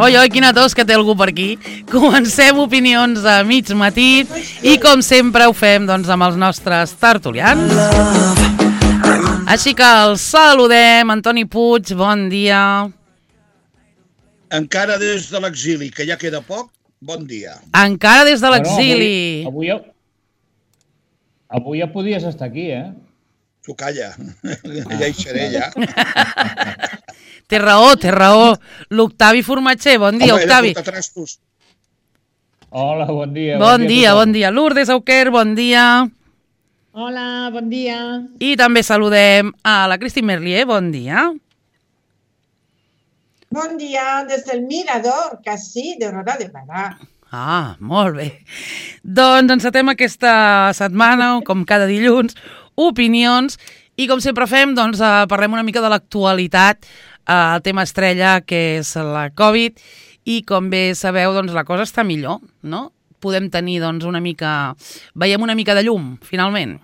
Oi, quina tos que té algú per aquí. Comencem opinions a mig matí i com sempre ho fem doncs, amb els nostres tertulians. Així que el saludem. Antoni Puig, bon dia. Encara des de l'exili, que ja queda poc, bon dia. Encara des de l'exili. Avui ja podies estar aquí, Tu calla, ja hi seré, ja. Té raó. L'Octavi Formatger, bon dia, Octavi. Hola, bon dia. Bon dia. Lourdes Auquer, bon dia. Hola, bon dia. I també saludem a la Christine Merlier, bon dia. Bon dia des del Mirador, Casí de Roda de Barà. Ah, molt bé. Doncs encetem aquesta setmana, com cada dilluns, opinions, i com sempre fem, doncs parlem una mica de l'actualitat, el tema estrella, que és la Covid, i com bé sabeu, doncs la cosa està millor, no? Podem tenir, doncs, veiem una mica de llum, finalment.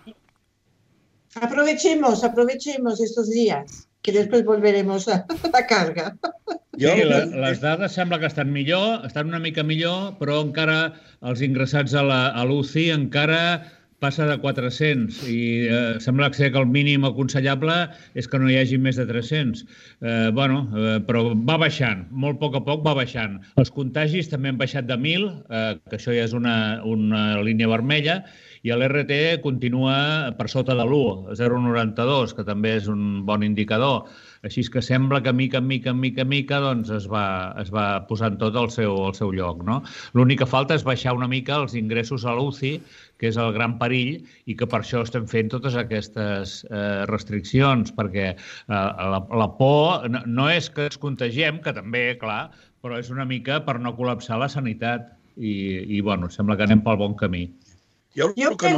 Aprovechemos estos días, que después volveremos a la carga. Sí, les dades sembla que estan millor, estan una mica millor, però encara els ingressats a l'UCI encara passa de 400 i sembla que el mínim aconsellable és que no hi hagi més de 300. Però va baixant, molt a poc va baixant. Els contagis també han baixat de 1.000, que això ja és una línia vermella, i l'RT continua per sota de l'1, 0,92, que també és un bon indicador. Així que sembla que mica en mica doncs es va posant tot al seu lloc, no? L'únic que falta és baixar una mica els ingressos a l'UCI, que és el gran perill, i que per això estem fent totes aquestes restriccions, perquè la por no és que ens contagiem, que també, clar, però és una mica per no col·lapsar la sanitat. I sembla que anem pel bon camí. Yo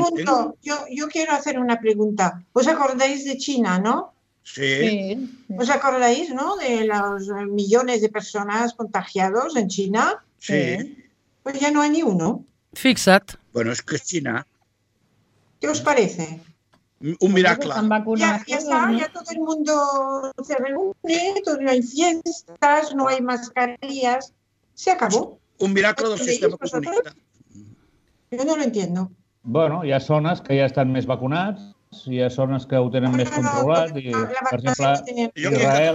quiero hacer una pregunta. ¿Os acordáis de China, no? Sí. ¿Os acordáis, no? De los millones de personas contagiados en China. Sí. Pues ya no hay ni uno. Fixa't. Bueno, es que es China. ¿Qué os parece? Un miracle. Ya está, ya todo el mundo se reúne, no hay fiestas, no hay mascarillas. Se acabó. Un miracle del sistema comunitari. Yo no lo entiendo. Bueno, hi ha zones que ja estan més vacunats, hi ha zones que ho tenen més controlat, i, per exemple, Israel...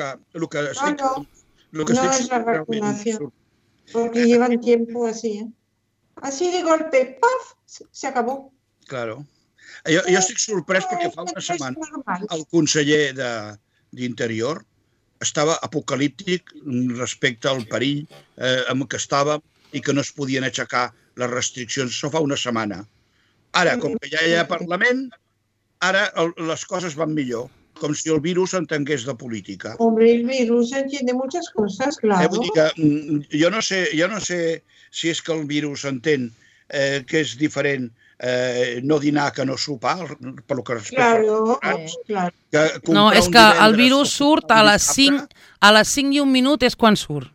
No es la vacunación, porque llevan tiempo así, Así de golpe, ¡paf!, se acabó. Claro. Jo estic sorprès perquè fa una setmana el conseller d'Interior estava apocalíptic respecte al perill amb què estava i que no es podien aixecar les restriccions. Això fa una setmana. Ara, com que ja hi ha Parlament, ara les coses van millor, com si el virus entengués de política. Hombre, el virus entiende muchas cosas, claro. Vull dir que jo no sé si és que el virus entén que és diferent no dinar que no sopar, per lo que respecta als claro. No, és que el virus surt a les 5 i un minut és quan surt.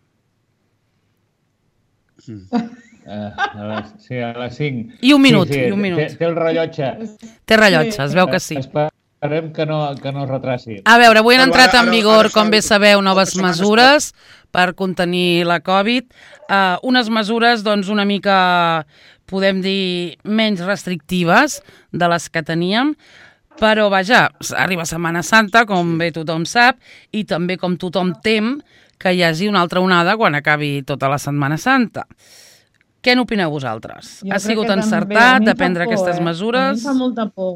Sí, a les 5. I un minut. Té el rellotge. Té rellotge, es veu que sí. Esperem que no es retraci. A veure, avui han entrat en vigor, com bé sabeu, noves mesures per contenir la Covid. Unes mesures, doncs, una mica, podem dir, menys restrictives de les que teníem, però, vaja, arriba Setmana Santa, com bé tothom sap, i també com tothom tem que hi hagi una altra onada quan acabi tota la Setmana Santa. Què n'opineu vosaltres? Ha sigut encertat de prendre aquestes mesures? A mi fa molta por.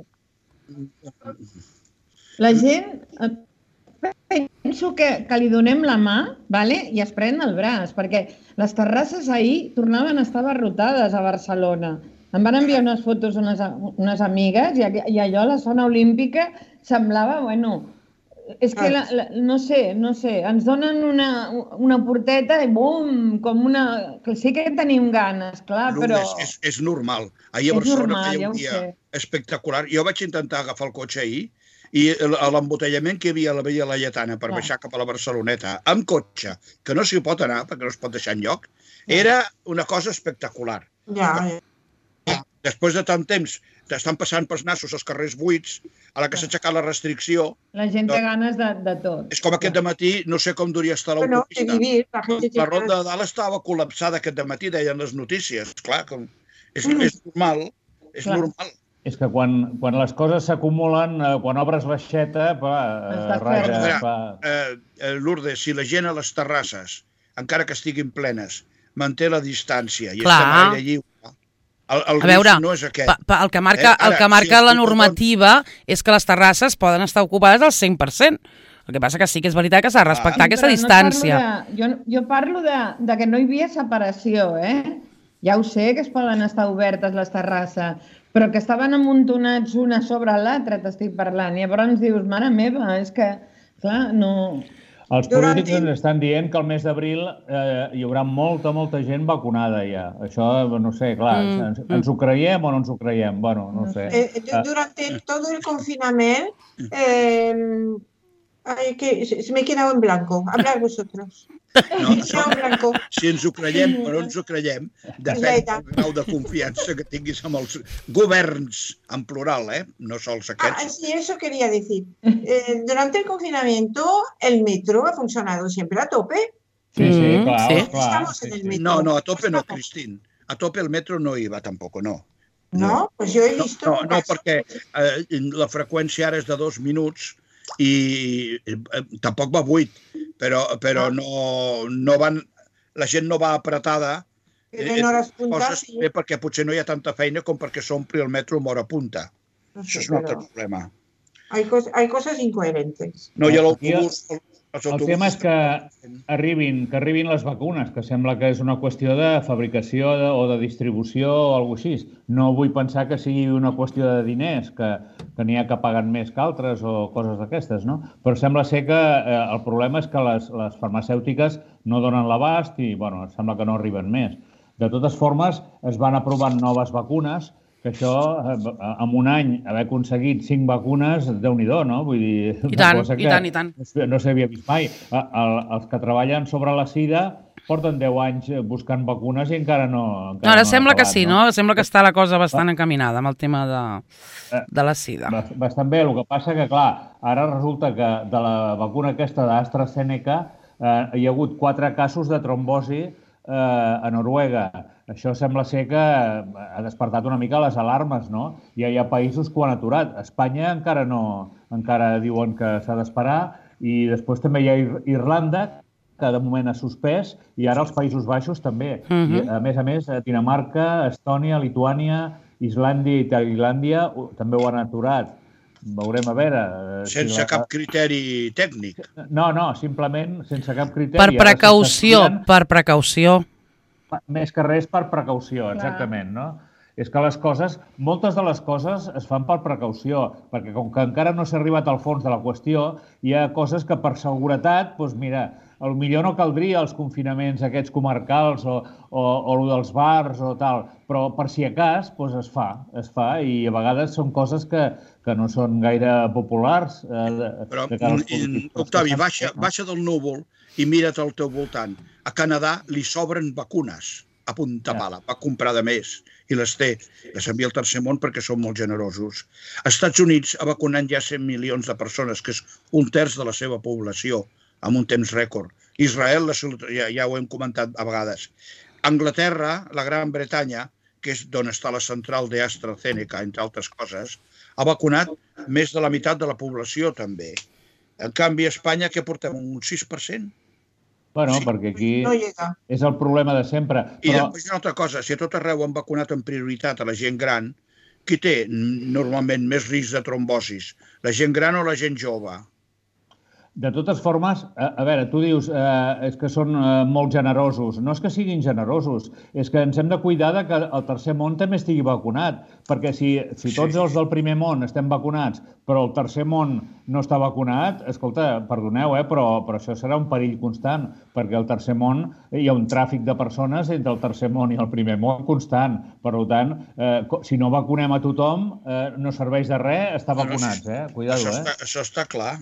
La gent, penso que li donem la mà i es pren el braç, perquè les terrasses ahir tornaven a estar abarrotades a Barcelona. Em van enviar unes fotos unes amigues i allò a la zona olímpica semblava, és que, no sé, ens donen una porteta i bum, com una... Sí que tenim ganes, clar, però... És normal. Ahir a Barcelona feia un dia espectacular. Jo vaig intentar agafar el cotxe ahir i l'embotellament que hi havia a la Via Laietana per baixar cap a la Barceloneta amb cotxe, que no s'hi pot anar perquè no es pot deixar enlloc, era una cosa espectacular. després de tant temps, t'estan passant pels nassos els carrers buits, a la que s'ha aixecat la restricció... La gent té ganes de tot. És com aquest dematí, no sé com duria estar l'autopista. La ronda de dalt estava col·lapsada aquest dematí, deien les notícies. Clar, és normal, és normal. És que quan les coses s'acumulen, quan obres l'aixeta, Lourdes, si la gent a les terrasses, encara que estiguin plenes, manté la distància i estem a l'aire lliure, el risc no és aquest. El que marca la normativa és que les terrasses poden estar ocupades al 100%. El que passa que sí que és veritat que s'ha de respectar aquesta distància. Jo parlo de que no hi havia separació, Ja ho sé que es poden estar obertes les terrasses, però que estaven amuntonats una sobre l'altra, t'estic parlant. I llavors dius, mare meva, és que, clar, no... Els polítics ens estan dient que el mes d'abril hi haurà molta gent vacunada ja. Això, no sé, clar, ens ho creiem o no ens ho creiem? Bueno, no sé. Durante todo el confinamiento, se me he quedado en blanco. Hablar vosotros. Si ens ho creiem o no ens ho creiem, depèn del grau de confiança que tinguis amb els governs, en plural, no sols aquests. Sí, eso quería decir. Durante el confinamiento, el metro ha funcionado siempre a tope. Sí, clar. Estamos en el metro. No, a tope no, Cristín. A tope el metro no iba tampoco, no. No, pues yo he visto... No, perquè la freqüència ara és de 2 minuts i tampoc va 8, però no van, la gent no va apretada perquè potser no hi ha tanta feina com perquè s'ompli el metro amb hora punta. Això és un altre problema. Hay cosas incoherentes. No, i l'autobús... El tema és que arribin les vacunes, que sembla que és una qüestió de fabricació o de distribució o alguna cosa així. No vull pensar que sigui una qüestió de diners, que n'hi ha que paguen més que altres o coses d'aquestes, no? Però sembla ser que el problema és que les farmacèutiques no donen l'abast i, bueno, sembla que no arriben més. De totes formes, es van aprovant noves vacunes, que això, en un any, haver aconseguit 5 vacunes, Déu-n'hi-do, no? Vull dir, I tant. No s'havia vist mai. Els que treballen sobre la sida porten 10 anys buscant vacunes i encara no... Ara sembla que sí, no? Sembla que està la cosa bastant encaminada amb el tema de la sida. Bastant bé. El que passa que, clar, ara resulta que de la vacuna aquesta d'AstraZeneca hi ha hagut 4 casos de trombosi a Noruega. Això sembla ser que ha despertat una mica les alarmes, no? Ja hi ha països que ho han aturat. Espanya encara diuen que s'ha d'esperar i després també hi ha Irlanda, que de moment ha suspès, i ara els Països Baixos també. I, a més, Dinamarca, Estònia, Lituània, Islàndia i Tailàndia també ho han aturat. Veurem a veure... Sense cap criteri tècnic? No, simplement sense cap criteri. Per precaució. Més que res per precaució, exactament, no? És que moltes de les coses es fan per precaució, perquè com que encara no s'ha arribat al fons de la qüestió, hi ha coses que per seguretat, doncs mira, potser no caldria els confinaments aquests comarcals o el dels bars o tal, però per si a cas es fa i a vegades són coses que no són gaire populars. Però, Octavi, baixa del núvol i mira't al teu voltant. A Canadà li sobren vacunes a punta pala, va comprar de més i les té. Les envia al tercer món perquè són molt generosos. Als Estats Units ha vacunat ja 100 milions de persones, que és 1/3 de la seva població, en un temps rècord. Israel, ja ho hem comentat a vegades. Anglaterra, la Gran Bretanya, que és d'on està la central d'AstraZeneca, entre altres coses, ha vacunat més de la meitat de la població també. En canvi, a Espanya, què portem? Un 6%? Bueno, perquè aquí és el problema de sempre. I després una altra cosa, si a tot arreu han vacunat en prioritat a la gent gran, qui té normalment més risc de trombosis? La gent gran o la gent jove? De totes formes, a veure, tu dius és que són molt generosos. No és que siguin generosos, és que ens hem de cuidar que el tercer món també estigui vacunat, perquè si tots els del primer món estem vacunats, però el tercer món no està vacunat, escolta, perdoneu, però això serà un perill constant, perquè al tercer món hi ha un tràfic de persones entre el tercer món i el primer món constant. Per tant, si no vacunem a tothom, no serveix de res estar vacunats, Cuidado, Això està clar.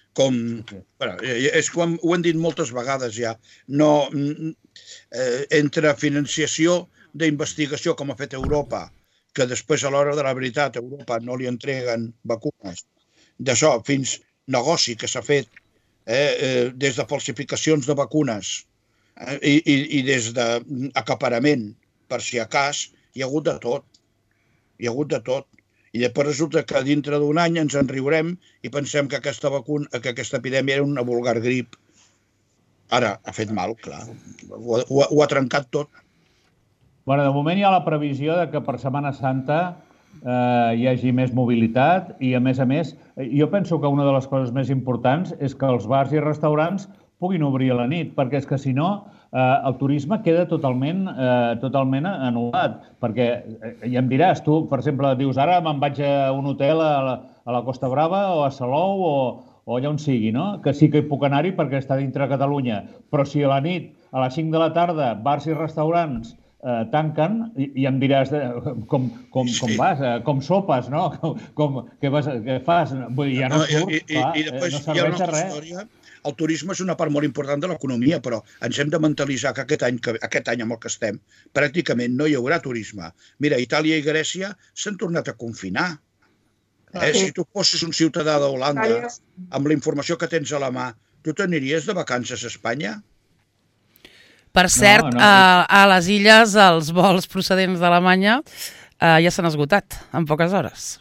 És com ho hem dit moltes vegades ja, entre financiació d'investigació com ha fet Europa, que després a l'hora de la veritat a Europa no li entreguen vacunes. D'això, fins negoci que s'ha fet des de falsificacions de vacunes i des d'acaparament, per si a cas, hi ha hagut de tot. Hi ha hagut de tot. I després resulta que dintre d'un any ens en riurem i pensem que aquesta epidèmia era una vulgar grip. Ara, ha fet mal, clar. Ho ha trencat tot. Bueno, de moment hi ha la previsió de que per Setmana Santa hi hagi més mobilitat i, a més, jo penso que una de les coses més importants és que els bars i restaurants puguin obrir a la nit, perquè és que, si no, el turisme queda totalment anul·lat. Perquè, ja em diràs, tu, per exemple, dius, ara me'n vaig a un hotel a la Costa Brava o a Salou o allà on sigui, no? Que sí que hi puc anar-hi perquè està dintre de Catalunya. Però si a la nit, a les 5 de la tarda, bars i restaurants tanquen, i em diràs com vas, com sopes, no? Què fas? Vull dir, ja no surt, clar, no serveix de res. El turisme és una part molt important de l'economia, però ens hem de mentalitzar que aquest any amb el que estem, pràcticament no hi haurà turisme. Mira, Itàlia i Grècia s'han tornat a confinar. Si tu fossis un ciutadà d'Holanda, amb la informació que tens a la mà, tu t'aniries de vacances a Espanya? Per cert, a les illes els vols procedents d'Alemanya ja s'han esgotat en poques hores.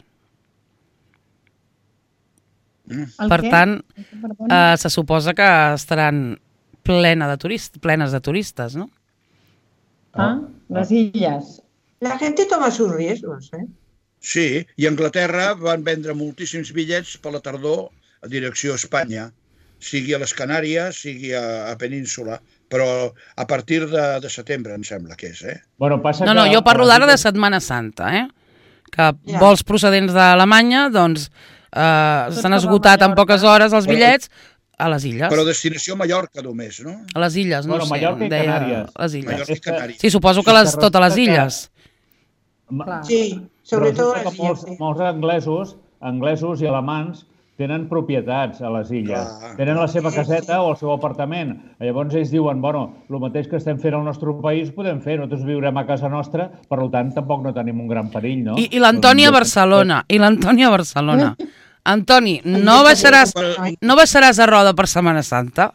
Per tant, se suposa que estaran plenes de turistes, ¿no? Las illes. La gente toma sus riesgos, ¿eh? Sí, i a Anglaterra van vendre moltíssims bitllets per la tardor a direcció a Espanya, sigui a les Canàries, sigui a Península, però a partir de setembre, em sembla que és, eh? No, jo parlo d'ara de Setmana Santa, que vols procedents d'Alemanya, doncs, s'han esgotat en poques hores els bitllets a les illes. Però destinació a Mallorca només, no? A les illes, no sé. Mallorca i Canàries. Mallorca i Canàries. Sí, suposo que totes les illes. Sí, sobretot les illes. Molts anglesos i alemans tenen propietats a les illes. Tenen la seva caseta o el seu apartament. Llavors ells diuen, bueno, el mateix que estem fent al nostre país podem fer, nosaltres viurem a casa nostra, per tant tampoc no tenim un gran perill, no? I l'Antoni a Barcelona. Antoni, no baixaràs a Roda per Setmana Santa?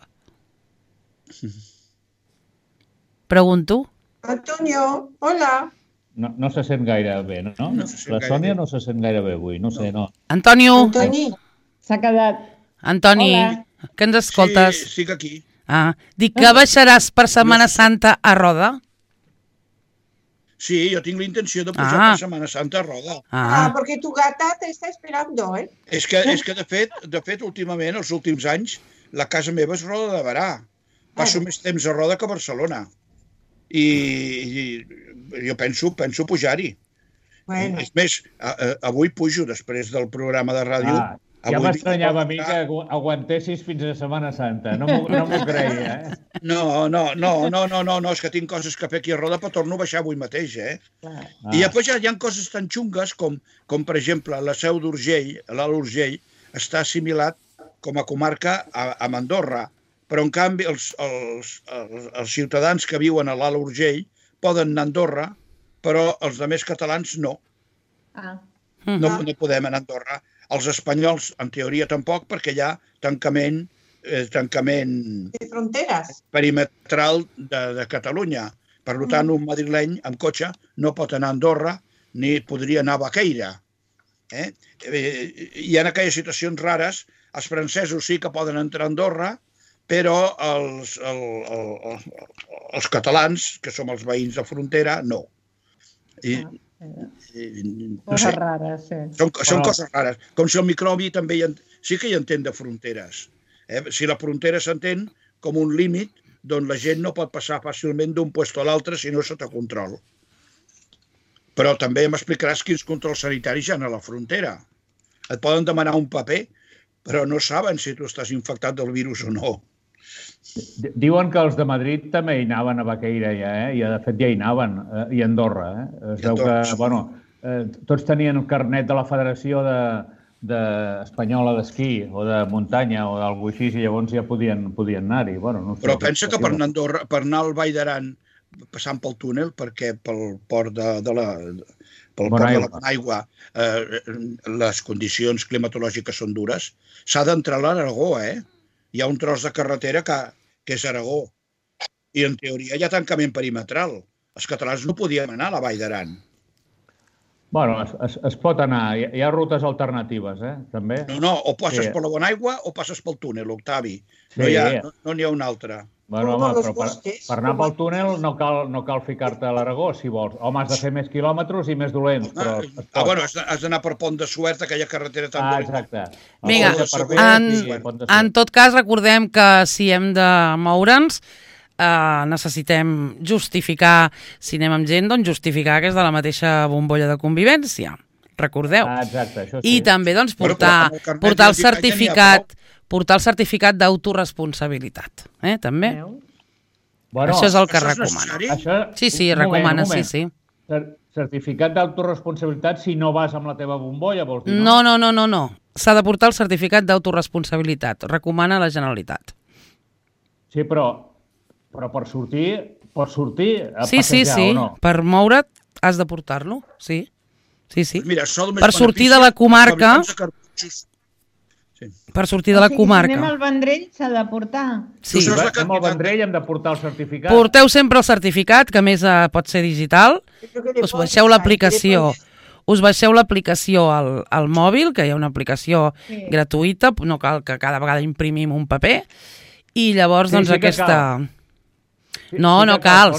Pregunto. Antonio, hola. No se sent gaire bé, no? La Sònia no se sent gaire bé avui, no sé, no. Antonio. S'ha quedat. Antoni, que ens escoltes? Sí, estic aquí. Dic que baixaràs per Setmana Santa a Roda? Sí, jo tinc la intenció de pujar per Setmana Santa a Roda. Porque tu gata te está esperando, ¿eh? És que de fet, últimament, els últims anys, la casa meva és Roda de Barà. Passo més temps a Roda que a Barcelona. I jo penso pujar-hi. És més, avui pujo després del programa de ràdio. Ja m'estranyava a mi que aguantessis fins a Setmana Santa. No m'ho creia, eh? No, és que tinc coses que fer aquí a Roda, però torno a baixar avui mateix, eh? I després hi ha coses tan xungues com per exemple, la Seu d'Urgell, l'Alt Urgell, està assimilat com a comarca a Andorra, però en canvi els ciutadans que viuen a l'Alt Urgell poden anar a Andorra, però els altres catalans no. No podem anar a Andorra. Els espanyols, en teoria, tampoc, perquè hi ha tancament perimetral de Catalunya. Per tant, un madrileny amb cotxe no pot anar a Andorra ni podria anar a Baqueira. Hi ha aquelles situacions rares. Els francesos sí que poden entrar a Andorra, però els catalans, que som els veïns de frontera, no. Coses rares, sí. Són coses rares. Com si el microbi també sí que hi entén de fronteres. Si la frontera s'entén com un límit, doncs la gent no pot passar fàcilment d'un lloc a l'altre si no sota control. Però també m'explicaràs quins controls sanitaris hi ha a la frontera. Et poden demanar un paper, però no saben si tu estàs infectat del virus o no. Diuen que els de Madrid també hi anaven a Baqueira ja, i de fet ja hi anaven, i a Andorra. Es veu que, tots tenien carnet de la Federació Espanyola d'Esquí o de muntanya o d'algú així, i llavors ja podien anar-hi. Però pensa que per anar al Vall d'Aran passant pel túnel, perquè pel port de la Bonaigua les condicions climatològiques són dures. S'ha d'entrar a l'Aragó, Hi ha un tros de carretera que és Aragó. I en teoria hi ha tancament perimetral. Els catalans no podíem anar a la Vall d'Aran. Bueno, es pot anar. Hi ha rutes alternatives, també. No, o passes per la Bonaigua o passes pel túnel, Octavi. No n'hi ha una altra. Bueno, home, però per anar pel túnel no cal ficar-te a l'Aragó, si vols. Home, has de fer més quilòmetres i més dolents, però... Bueno, has d'anar per Pont de Suert, aquella carretera tan dolenta. Exacte. Vinga, en tot cas, recordem que si hem de moure'ns, necessitem justificar, si anem amb gent, doncs justificar que és de la mateixa bombolla de convivència. Recordeu? Exacte, això sí. I també doncs, portar el certificat... Portar el certificat d'autoresponsabilitat, també. Bueno, això és el que recomana. Sí, recomana, sí. Certificat d'autoresponsabilitat si no vas amb la teva bombolla, vols dir? No. S'ha de portar el certificat d'autoresponsabilitat. Recomana la Generalitat. Sí, però per sortir a passejar, o no? Per moure't has de portar-lo, sí. Mira, per sortir de la comarca... Per sortir de la comarca. Si anem al Vendrell s'ha de portar. Sí, anem al Vendrell hem de portar el certificat. Porteu sempre el certificat, que a més pot ser digital. Us baixeu l'aplicació. Us baixeu l'aplicació al mòbil, que hi ha una aplicació gratuïta, no cal que cada vegada imprimim un paper. I llavors, doncs, aquesta... No cal.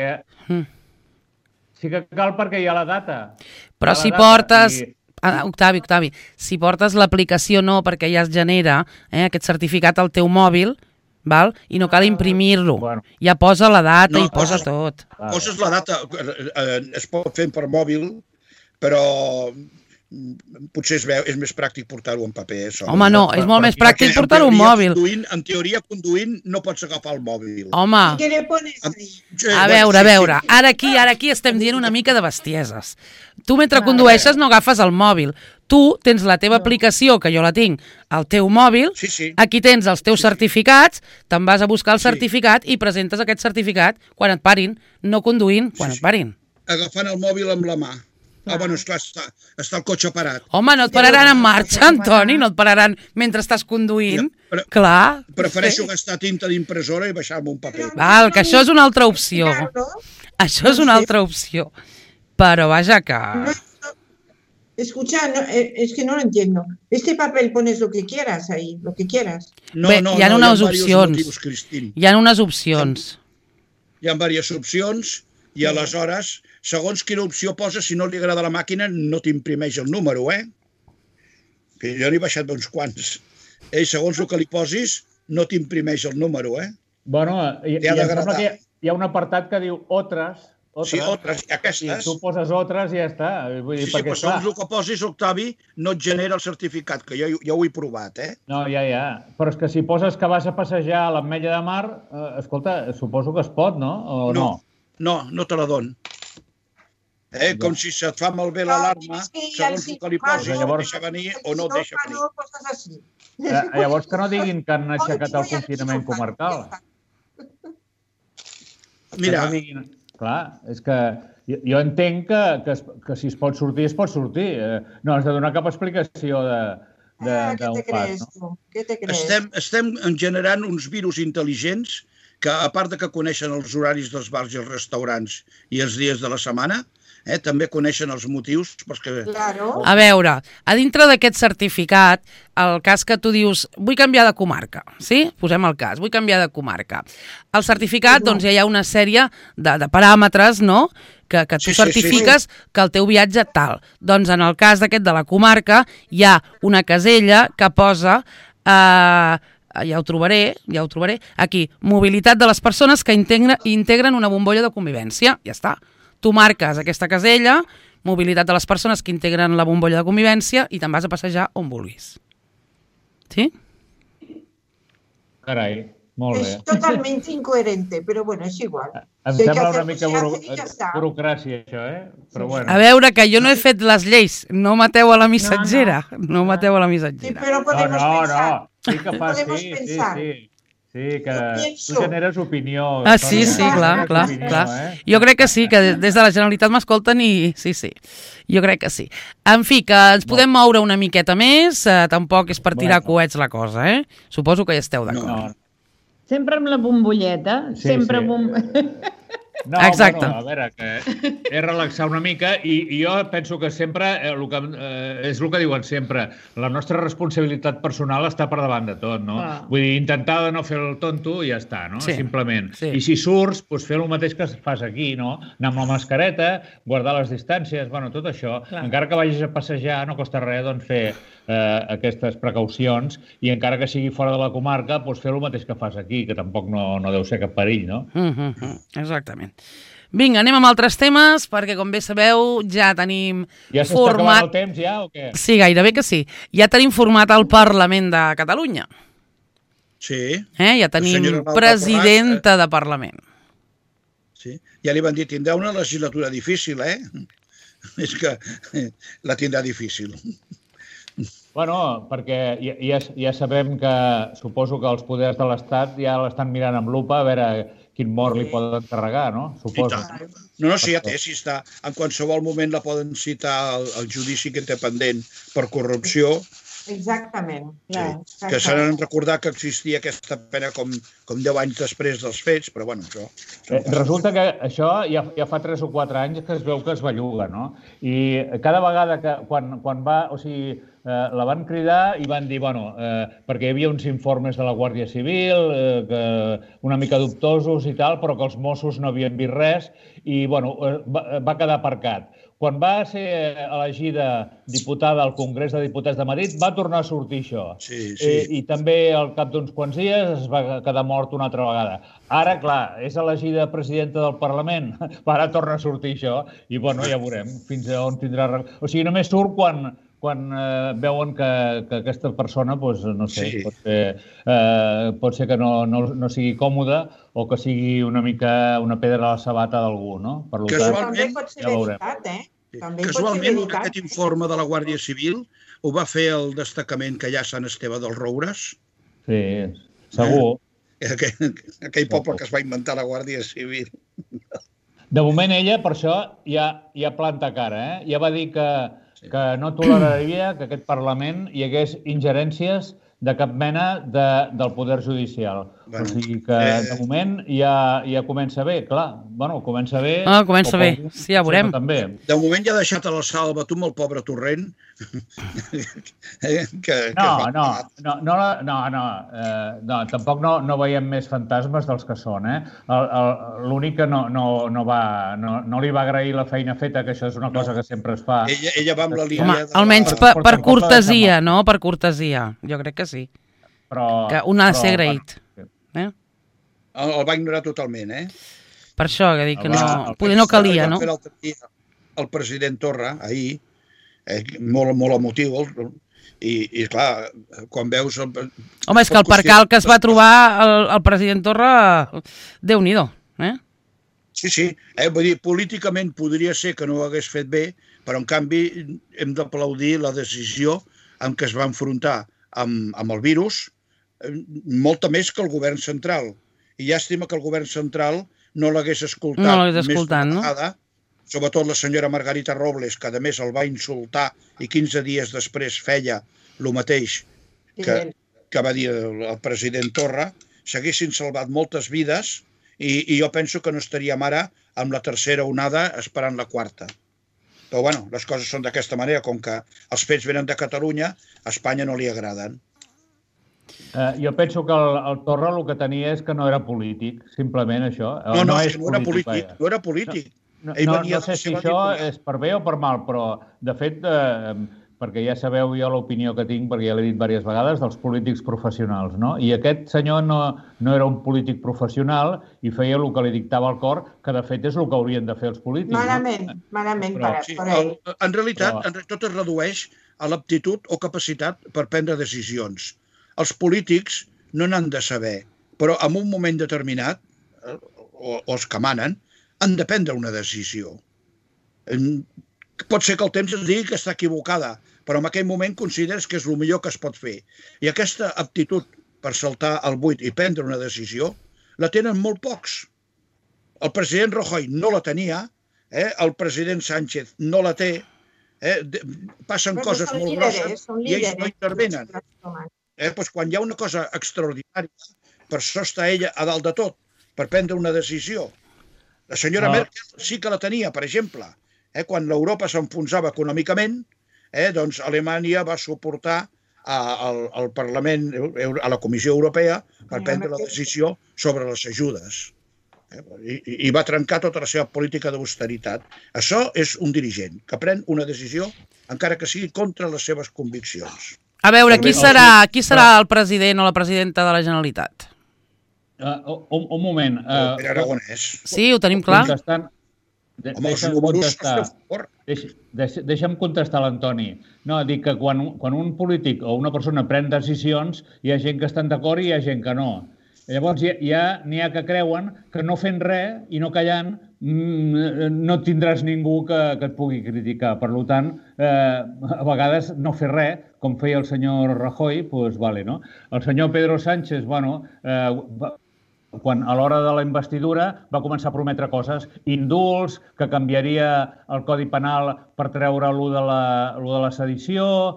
Sí que cal perquè hi ha la data. Però si portes... Octavi, si portes l'aplicació no, perquè ja es genera aquest certificat al teu mòbil, val? I no cal imprimir-lo. Ja posa la data i posa tot. Poses la data, es pot fer per mòbil, però potser és més pràctic portar-ho en paper. Home, no, és molt més pràctic portar-ho en mòbil. En teoria, conduint, no pots agafar el mòbil. Home, a veure, ara aquí estem dient una mica de bestieses. Tu, mentre condueixes, no agafes el mòbil. Tu tens la teva aplicació, que jo la tinc, al teu mòbil, aquí tens els teus certificats, te'n vas a buscar el certificat i presentes aquest certificat quan et parin, no conduint, quan et parin. Agafant el mòbil amb la mà. Bueno, esclar, està el cotxe parat. Home, no et pararan en marxa, Antoni, no et pararan mentre estàs conduint. Clar. Prefereixo gastar tinta d'impressora i baixar-me un paper. Val, que això és una altra opció. Això és una altra opció. Pero vaya acá. Escucha, es que no lo entiendo. Este papel pones lo que quieras ahí, lo que quieras. Hi ha unes opcions. Hi ha unes opcions. Hi ha diverses opcions i aleshores, segons quina opció poses, si no li agrada la màquina, no t'imprimeix el número, Que jo n'he baixat uns quants. Segons el que li posis, no t'imprimeix el número, Bueno, hi ha un apartat que diu Otres. Sí, Otres, i aquestes. Si tu poses Otres i ja està. Sí, però segons el que posis, Octavi, no et genera el certificat, que jo ho he provat, No, ja. Però és que si poses que vas a passejar a l'Ametlla de Mar, escolta, suposo que es pot, no? O no? No te la don. Com si se't fa malbé l'alarma, segons el que li posis, deixa venir o no deixa venir. Llavors que no diguin que han aixecat el confinament comarcal. Mira... Clar, és que jo entenc que si es pot sortir, es pot sortir. No has de donar cap explicació d'un pas, no? Estem generant uns virus intel·ligents que, a part de que coneixen els horaris dels bars i els restaurants i els dies de la setmana, també coneixen els motius perquè... A veure, a dintre d'aquest certificat, el cas que tu dius vull canviar de comarca, sí? Posem el cas, vull canviar de comarca. El certificat, doncs, ja hi ha una sèrie de paràmetres, no?, que tu certifiques que el teu viatge tal. Doncs en el cas d'aquest de la comarca hi ha una casella que posa... ja ho trobaré, aquí, mobilitat de les persones que integren una bombolla de convivència, ja està. Tu marques aquesta casella, mobilitat de les persones que integren la bombolla de convivència i te'n vas a passejar on vulguis. Sí? Carai, molt bé. És totalment incoherente, però bueno, és igual. Em sembla una mica burocràcia, això, Però bueno. A veure, que jo no he fet les lleis. No mateu a la missatgera. No mateu a la missatgera. Sí, però podemos pensar. Sí que fa, sí. Sí, que tu generes opinió. Sí, clar. Jo crec que sí, que des de la Generalitat m'escolten i sí. Jo crec que sí. En fi, que ens podem moure una miqueta més, tampoc és per tirar coets la cosa, eh? Suposo que hi esteu d'acord. Sempre amb la bombolleta, sempre amb... No, exacte. Bueno, a veure, que és relaxar una mica i jo penso que sempre, és el que diuen sempre, la nostra responsabilitat personal està per davant de tot, no? Vull dir, intentar de no fer el tonto i ja està, no? Sí. Simplement. Sí. I si surts, doncs fer el mateix que fas aquí, no? Anar amb la mascareta, guardar les distàncies, bueno, tot això. Clar. Encara que vagis a passejar, no costa res, doncs, fer aquestes precaucions i encara que sigui fora de la comarca, doncs fer el mateix que fas aquí, que tampoc no deu ser cap perill, no? Exactament. Vinga, anem amb altres temes, perquè com bé sabeu ja tenim ja s'està acabant el temps ja o què? Sí, gairebé que sí. Ja tenim format el Parlament de Catalunya. Sí. Ja tenim presidenta de Parlament. Sí. Ja li van dir, tindrà una legislatura difícil, És que la tindrà difícil. Bueno, perquè ja sabem que suposo que els poders de l'Estat ja l'estan mirant amb lupa a veure quin mort li poden carregar, no? Suposo. No, sí, ja té, sí està. En qualsevol moment la poden citar al judici que té pendent per corrupció. Exactament. Sí. Que s'han de recordar que existia aquesta pena com 10 anys després dels fets, però bueno, això... Resulta que això ja fa 3 o 4 anys que es veu que es belluga, no? I cada vegada que quan va... O sigui, la van cridar i van dir, bueno, perquè hi havia uns informes de la Guàrdia Civil una mica dubtosos i tal, però que els Mossos no havien vist res i, bueno, va quedar aparcat. Quan va ser elegida diputada al Congrés de Diputats de Madrid, va tornar a sortir això. Sí. I també al cap d'uns quants dies es va quedar mort una altra vegada. Ara, clar, és elegida presidenta del Parlament, ara torna a sortir això i, bueno, ja veurem fins a on tindrà... O sigui, només surt quan veuen que aquesta persona, doncs, no sé, pot ser que no sigui còmoda o que sigui una mica una pedra a la sabata d'algú, no? Per tant, també pot ser veritat, Casualment, aquest informe de la Guàrdia Civil ho va fer el destacament que hi ha a Sant Esteve dels Roures. Sí, segur. Aquell poble que es va inventar la Guàrdia Civil. De moment ella, per això, ja planta cara, Ja va dir que no toleraria que aquest Parlament hi hagués ingerències de cap mena del poder judicial. O sigui que, de moment, ja comença bé, clar. Bueno, comença bé... Comença bé, sí, ja veurem. De moment ja ha deixat a la Salvatum el pobre Torrent. No, tampoc no veiem més fantasmes dels que són, L'únic que no li va agrair la feina feta, que això és una cosa que sempre es fa. Ella va amb la línia... Home, almenys per cortesia, no? Per cortesia, jo crec que sí. Que un ha de ser agraït. El va ignorar totalment, Per això, que dic que poder no calia, no? El president Torra, ahir, molt emotiu, i clar, quan veus... Home, és que el percal que es va trobar el president Torra, Déu-n'hi-do, Sí, vull dir, políticament podria ser que no ho hagués fet bé, però en canvi hem d'aplaudir la decisió en què es va enfrontar amb el virus, molta més que el govern central. I llàstima que el govern central no l'hagués escoltat més d'una vegada, sobretot la senyora Margarita Robles, que a més el va insultar i 15 dies després feia el mateix que va dir el president Torra, s'haguessin salvat moltes vides i jo penso que no estaríem ara amb la tercera onada esperant la quarta. Però bueno, les coses són d'aquesta manera, com que els fets venen de Catalunya, a Espanya no li agraden. Jo penso que el Torra el que tenia és que no era polític, simplement això. No era polític. No sé si això és per bé o per mal, però de fet, perquè ja sabeu jo l'opinió que tinc, perquè ja l'he dit diverses vegades, dels polítics professionals, no? I aquest senyor no era un polític professional i feia el que li dictava el cor, que de fet és el que haurien de fer els polítics. Malament per ell. En realitat, tot es redueix a l'aptitud o capacitat per prendre decisions. Els polítics no n'han de saber, però en un moment determinat, o els que manen, han de prendre una decisió. Pot ser que el temps ens digui que està equivocada, però en aquell moment consideres que és el millor que es pot fer. I aquesta aptitud per saltar el buit i prendre una decisió, la tenen molt pocs. El president Rajoy no la tenia, el president Sánchez no la té, passen coses molt grosses i ells no intervenen. Quan hi ha una cosa extraordinària, per això està ella a dalt de tot, per prendre una decisió. La senyora Merkel sí que la tenia, per exemple. Quan l'Europa s'enfonsava econòmicament, doncs Alemanya va suportar al Parlament, a la Comissió Europea, per prendre la decisió sobre les ajudes. I va trencar tota la seva política d'austeritat. Això és un dirigent que pren una decisió encara que sigui contra les seves conviccions. A veure, qui serà el president o la presidenta de la Generalitat? Un moment. Pere Aragonès. Sí, ho tenim clar? Deixa'm contestar l'Antoni. No, dic que quan un polític o una persona pren decisions, hi ha gent que estan d'acord i hi ha gent que no. Llavors n'hi ha que creuen que no fent res i no callant no tindràs ningú que et pugui criticar. Per tant, a vegades no fer res, com feia el senyor Rajoy, doncs vale, no? El senyor Pedro Sánchez, quan a l'hora de la investidura va començar a prometre coses, indults, que canviaria el Codi Penal per treure-lo de la sedició,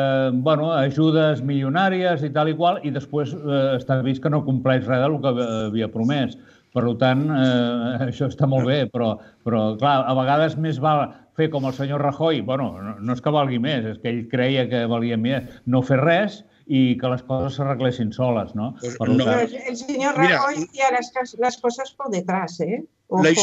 ajudes milionàries i tal i qual, i després està vist que no compleix res del que havia promès. Per tant, això està molt bé, però clar, a vegades més val fer com el senyor Rajoy, no és que valgui més, és que ell creia que valia més no fer res i que les coses s'arreglessin soles, no? El senyor Rajoy hacía las cosas por detrás, ¿eh? La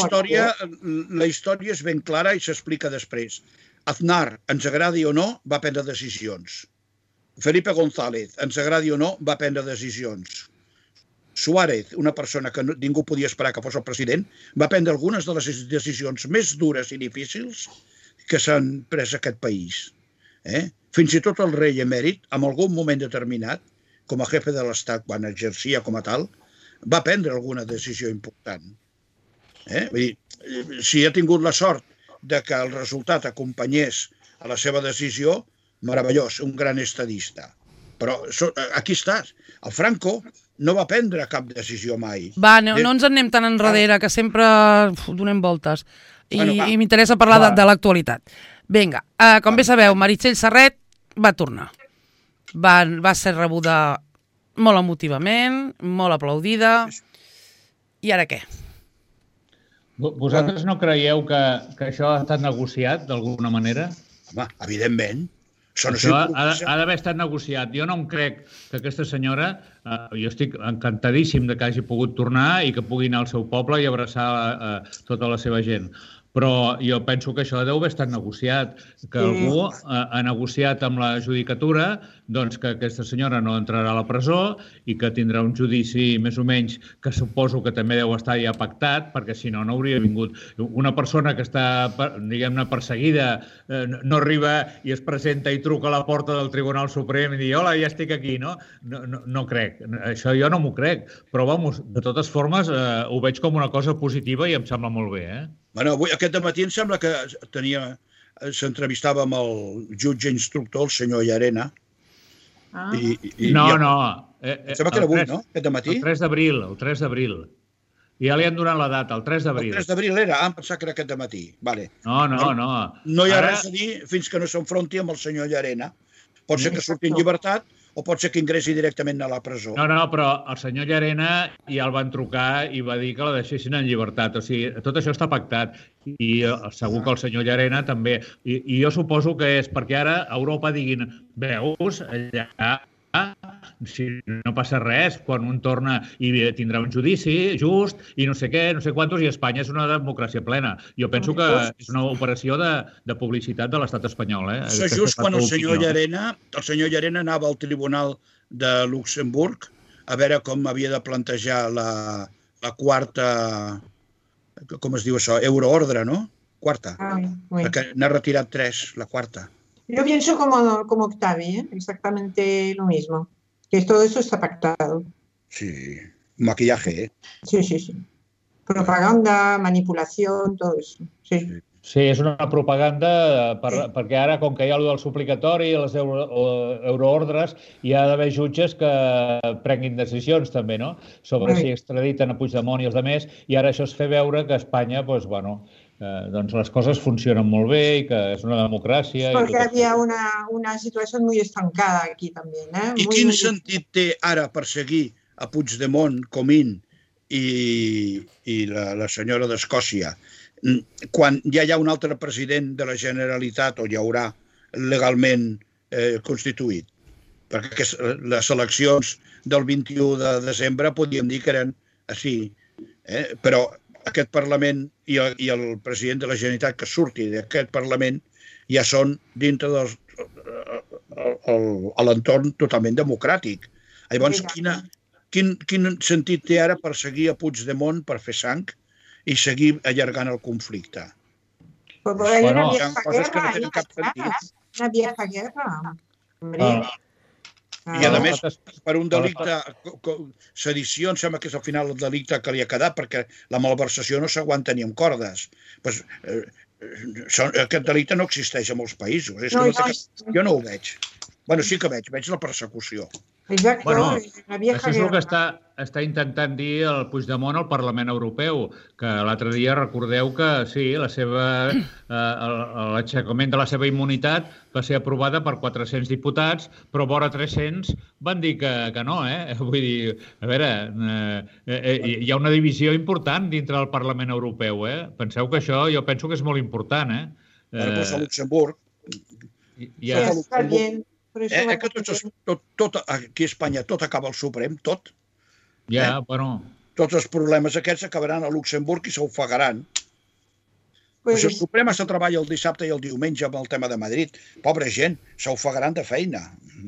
història és ben clara i s'explica després. Aznar, ens agradi o no, va prendre decisions. Felipe González, ens agradi o no, va prendre decisions. Suárez, una persona que ningú podia esperar que fos el president, va prendre algunes de les decisions més dures i difícils que s'han pres a aquest país. Fins i tot el rei emèrit, en algun moment determinat, com a jefe de l'Estat, quan exercia com a tal, va prendre alguna decisió important. Vull dir, si ha tingut la sort de que el resultat acompanyés a la seva decisió, meravellós, un gran estadista. Però aquí estàs. El Franco no va prendre cap decisió mai. No ens en anem tan enrere, que sempre donem voltes. I m'interessa parlar de l'actualitat. Vinga, com bé sabeu, Meritxell Serret va tornar. Va ser rebuda molt emotivament, molt aplaudida. I ara què? Vosaltres no creieu que això ha estat negociat d'alguna manera? Home, evidentment. Això ha d'haver estat negociat. Jo no em crec que aquesta senyora, jo estic encantadíssim que hagi pogut tornar i que pugui anar al seu poble i abraçar tota la seva gent. Però jo penso que això deu haver estat negociat, que algú ha negociat amb la judicatura doncs que aquesta senyora no entrarà a la presó i que tindrà un judici més o menys que suposo que també deu estar ja pactat, perquè si no, no hauria vingut. Una persona que està, diguem-ne, perseguida, no arriba i es presenta i truca a la porta del Tribunal Suprem i diu, hola, ja estic aquí, no? No crec. Això jo no m'ho crec. Però, vamos, de totes formes, ho veig com una cosa positiva i em sembla molt bé, Bueno, avui, aquest matí em sembla que s'entrevistava amb el jutge instructor, el senyor Llarena. No. Em sembla que era avui, no? Aquest matí? El 3 d'abril. Ja li han donat la data, el 3 d'abril. El 3 d'abril era? Em pensava que era aquest matí. Vale. No. No hi ha res a dir fins que no s'enfronti amb el senyor Llarena. Pot ser que surti en llibertat o pot ser que ingressi directament a la presó. No, però el senyor Llarena ja el van trucar i va dir que la deixessin en llibertat. O sigui, tot això està pactat. I segur que el senyor Llarena també. I jo suposo que és perquè ara a Europa diguin, veus, allà, si no passa res, quan un torna i tindrà un judici just i no sé què, no sé quantos, i Espanya és una democràcia plena. Jo penso que és una operació de publicitat de l'estat espanyol. Això és just quan el senyor Llarena anava al Tribunal de Luxemburg a veure com havia de plantejar la quarta, com es diu això, euroordre, no? Quarta. Perquè n'ha retirat 3, la quarta. Yo pienso como Octavi, exactamente lo mismo, que todo eso está pactado. Sí, maquillaje, Sí. Propaganda, manipulación, todo eso. Sí. Sí, és una propaganda perquè ara, com que hi ha el suplicatori, les euroordres, hi ha d'haver jutges que prenguin decisions també, no? Sobre si extraditen a Puigdemont i els altres, i ara això es fa veure que a Espanya, doncs les coses funcionen molt bé i que és una democràcia. Perquè havia una situació molt estancada aquí també. I quin sentit té ara perseguir a Puigdemont, Comín i la senyora d'Escòcia, quan ja hi ha un altre president de la Generalitat, o hi haurà legalment constituït? Perquè les eleccions del 21 de desembre podríem dir que eren així, però aquest Parlament i el president de la Generalitat que surti d'aquest Parlament ja són dintre de l'entorn totalment democràtic. Llavors, quin sentit té ara perseguir a Puigdemont per fer sang i seguir allargant el conflicte? Hi ha coses que no tenen cap sentit. Una vieja guerra. I a més, per un delicte, sedició, em sembla que és al final el delicte que li ha quedat, perquè la malversació no s'aguanta ni amb cordes. Aquest delicte no existeix a molts països. Jo no ho veig. Bueno, sí que veig la persecució. Exacte, la vieja guerra. Això és el que està intentant dir el Puigdemont al Parlament Europeu, que l'altre dia recordeu que sí, l'aixecament de la seva immunitat va ser aprovada per 400 diputats, però vora 300 van dir que no, Vull dir, a veure, hi ha una divisió important dintre del Parlament Europeu, Penseu que això jo penso que és molt important, Bueno, doncs a Luxemburg. Ja està bien. Aquí a Espanya tot acaba al Suprem, tot. Tots els problemes aquests acabaran a Luxemburg i s'ofegaran. El Suprem se treballa el dissabte i el diumenge amb el tema de Madrid. Pobra gent, s'ofegaran de feina.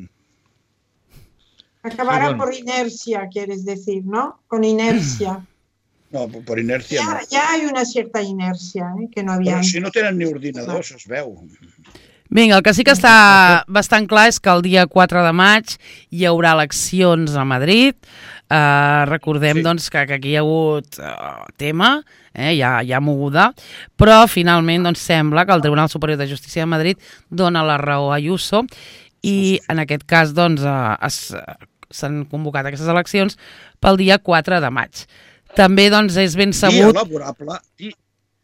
Acabará por inercia, quieres decir, ¿no? Con inercia. No, por inercia no. Ya hay una cierta inercia, que no havia... Però si no tenen ni ordinadors, es veu. Vinga, el que sí que està bastant clar és que el dia 4 de maig hi haurà eleccions a Madrid. Recordem doncs, que aquí hi ha hagut tema, hi ha moguda, però finalment doncs, sembla que el Tribunal Superior de Justícia de Madrid dona la raó a Ayuso i en aquest cas doncs, s'han convocat aquestes eleccions pel dia 4 de maig. També doncs, és ben sabut... Dia laborable i...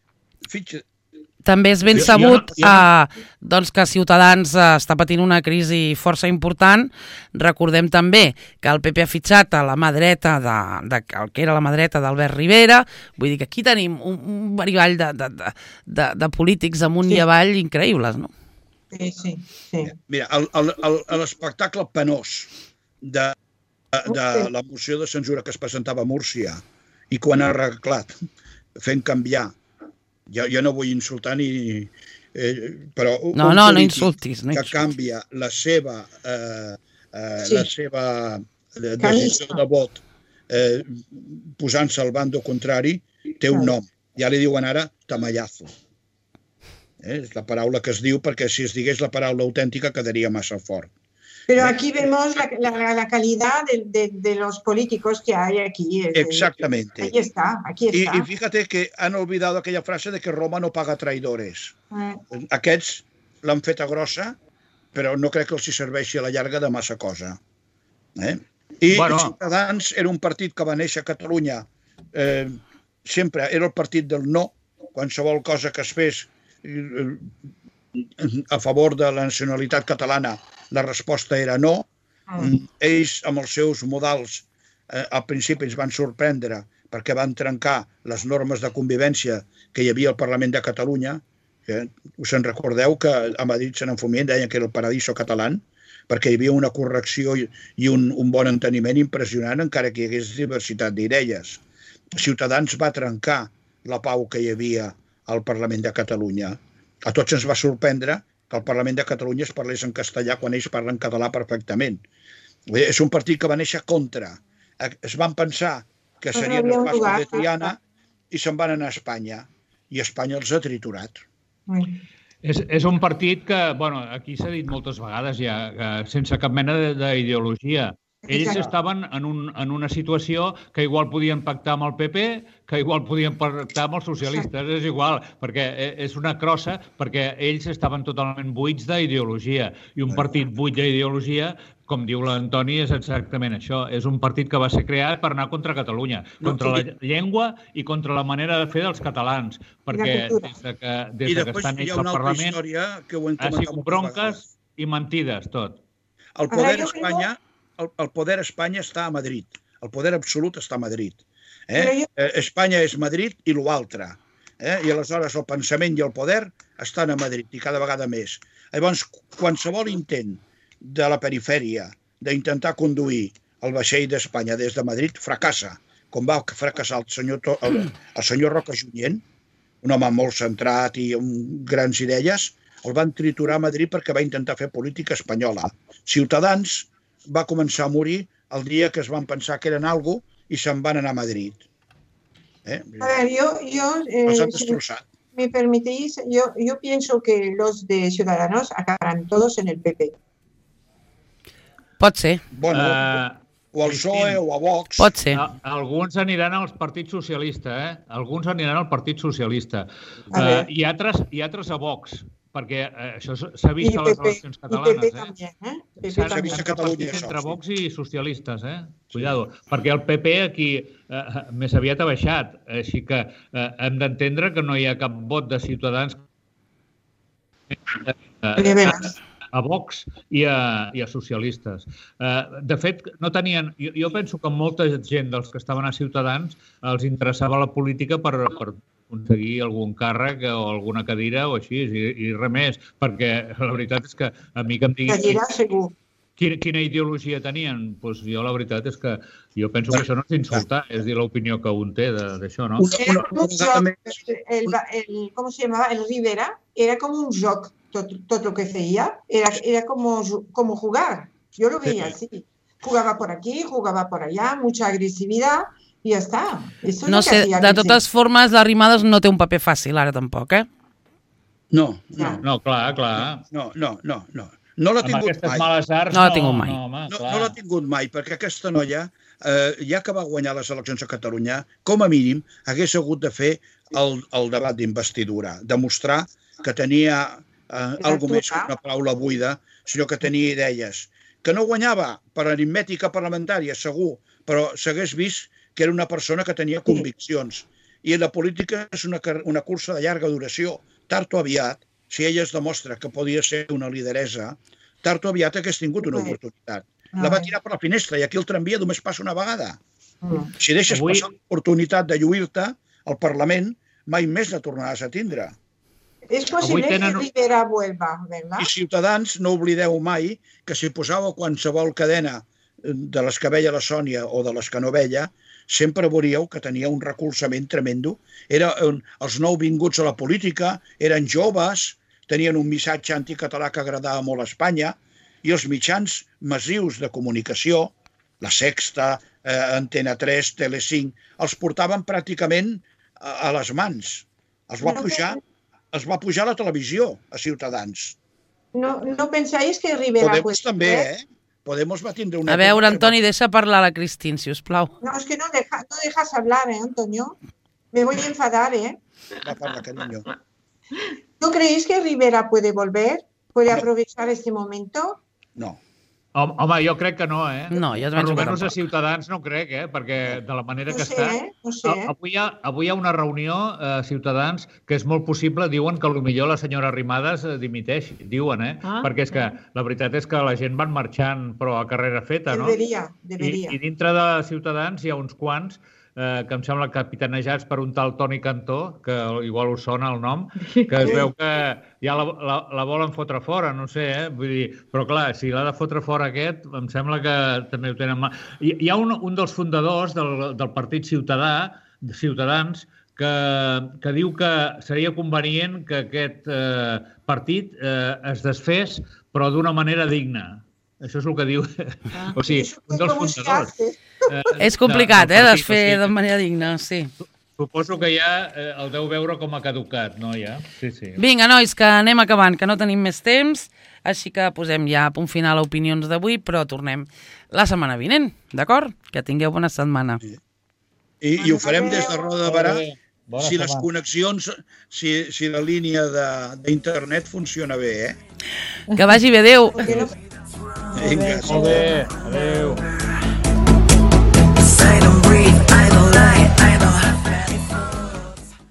També és ben sabut que Ciutadans està patint una crisi força important. Recordem també que el PP ha fitxat a la mà dreta el que era la mà dreta d'Albert Rivera. Vull dir que aquí tenim un barivall de polítics amunt i avall increïbles, no? Sí. Mira, l'espectacle penós de la moció de censura que es presentava a Múrcia i quan ha arreglat fent canviar, jo no vull insultar ni... però un insultis, que canvia la seva decisió de vot posant-se al bando contrari té un nom. Ja li diuen ara tamallazo. És la paraula que es diu perquè si es digués la paraula autèntica quedaria massa fort. Pero aquí vemos la calidad de los políticos que hay aquí. Exactamente. Aquí está. Y fíjate que han olvidado aquella frase de que Roma no paga traidores. Aquests l'han feta grossa, però no crec que els serveixi a la llarga de massa cosa. I Ciutadans era un partit que va néixer a Catalunya, sempre era el partit del no, qualsevol cosa que es fes a favor de la nacionalitat catalana, la resposta era no. Ells, amb els seus modals, al principi ens van sorprendre perquè van trencar les normes de convivència que hi havia al Parlament de Catalunya. Us en recordeu que a Madrid se n'enfumien, deien que era el paradiso català, perquè hi havia una correcció i un bon enteniment impressionant, encara que hi hagués diversitat d'idees. Ciutadans va trencar la pau que hi havia al Parlament de Catalunya. A tots ens va sorprendre que al Parlament de Catalunya es parlés en castellà quan ells parlen català perfectament. És un partit que va néixer contra. Es van pensar que serien els bascos de Triana i se'n van anar a Espanya. I Espanya els ha triturat. És un partit que, aquí s'ha dit moltes vegades ja, sense cap mena d'ideologia. Ells estaven en una situació que igual podien pactar amb el PP, que igual podien pactar amb els socialistes, és igual, perquè és una crossa, perquè ells estaven totalment buits d'ideologia, i un partit buit d'ideologia, com diu l'Antoni, és exactament això, és un partit que va ser creat per anar contra Catalunya, contra la llengua i contra la manera de fer dels catalans, perquè des que estan ells al Parlament ha sigut bronques i mentides, tot. El poder a Espanya està a Madrid. El poder absolut està a Madrid. Espanya és Madrid i l'altre. I aleshores el pensament i el poder estan a Madrid i cada vegada més. Llavors, qualsevol intent de la perifèria d'intentar conduir el vaixell d'Espanya des de Madrid fracassa, com va fracassar el senyor Roca Junyent, un home molt centrat i amb grans idees, el van triturar a Madrid perquè va intentar fer política espanyola. Ciutadans va començar a morir el dia que es van pensar que eren algo i se'n van anar a Madrid. A ver, si me permitís, yo pienso que los de Ciudadanos acabarán todos en el PP. Pot ser. Bueno, o al PSOE o a Vox. Pot ser. Alguns aniran al Partit Socialista, Alguns aniran al Partit Socialista. I altres a Vox, perquè això s'ha vist a les eleccions catalanes. S'ha vist a Catalunya entre Vox i socialistes, Cuidado, perquè el PP aquí més aviat ha baixat, així que hem d'entendre que no hi ha cap vot de Ciutadans a Vox i a socialistes. De fet, no tenien... Jo penso que molta gent dels que estaven a Ciutadans els interessava la política per aconseguir algun càrrec o alguna cadira o així, i res més, perquè la veritat és que a mi que em diguis quina ideologia tenien, doncs jo la veritat és que jo penso que això no és insultar, és dir l'opinió que un té d'això, no? ¿Cómo se llamaba? El Rivera era como un joc, todo lo que hacía, era como jugar, yo lo veía así, jugaba por aquí, jugaba por allá, mucha agresividad, i ja està. No sé, de totes formes, l'Arrimadas no té un paper fàcil ara tampoc, No, clar. No l'ha tingut mai. No l'ha tingut mai, perquè aquesta noia, ja que va guanyar les eleccions a Catalunya, com a mínim hagués hagut de fer el debat d'investidura, demostrar que tenia alguna més que una paraula buida, sinó que tenia idees. Que no guanyava per aritmètica parlamentària, segur, però s'hagués vist que era una persona que tenia conviccions. I la política és una cursa de llarga duració. Tard o aviat, si ella es demostra que podia ser una lideresa, tard o aviat hagués tingut una oportunitat. La va tirar per la finestra i aquí el tramvia només passa una vegada. Si deixes passar l'oportunitat de lluir-te al Parlament, mai més la tornaràs a tindre. És possible que Rivera vuelva, ¿verdad? I Ciutadans, no oblideu mai que si posàveu qualsevol cadena de les que veia la Sònia o de les que no veia, sempre veuríeu que tenia un recolzament tremendo. Els nouvinguts a la política eren joves, tenien un missatge anticatalà que agradava molt a Espanya, i els mitjans massius de comunicació, La Sexta, Antena 3, Tele5, els portaven pràcticament a les mans. Els va pujar a la televisió, a Ciutadans. No pensáis que Rivera... Podemos també, Podemos va tindre una... A veure, Antoni, deixa parlar la Cristín, si us plau. No, es que no dejas hablar, Antonio. Me voy a enfadar, Va parlar, cariño. ¿No creéis que Rivera puede volver? ¿Puede aprovechar este momento? No. Home, jo crec que no, No, jo per almenys a Ciutadans no crec, perquè de la manera que està... No sé. Avui hi ha una reunió a Ciutadans que és molt possible, diuen que potser la senyora Arrimadas dimiteix, diuen, perquè és que la veritat és que la gent van marxant però a carrera feta, no? Deberia. I dintre de Ciutadans hi ha uns quants que em sembla capitanejats per un tal Toni Cantó, que igual us sona el nom, que es veu que ja la volen fotre fora, no sé, vull dir, però clar, si l'ha de fotre fora aquest, em sembla que també ho tenen mal. Hi ha un dels fundadors del Partit Ciutadans que diu que seria convenient que aquest partit es desfés, però d'una manera digna. Això és el que diu. O sigui, un dels fundadors. És complicat, desfer de manera digna, sí. Suposo que ja el deu veure com a caducat, no, ja? Sí. Vinga, nois, que anem acabant, que no tenim més temps, així que posem ja a punt final a opinions d'avui, però tornem la setmana vinent, d'acord? Que tingueu bona setmana. I ho farem des de Roda de Barà, si les connexions, si la línia d'internet funciona bé, Que vagi bé, adéu. Vinga, Molt bé, adéu. I don't breathe, I don't lie, I don't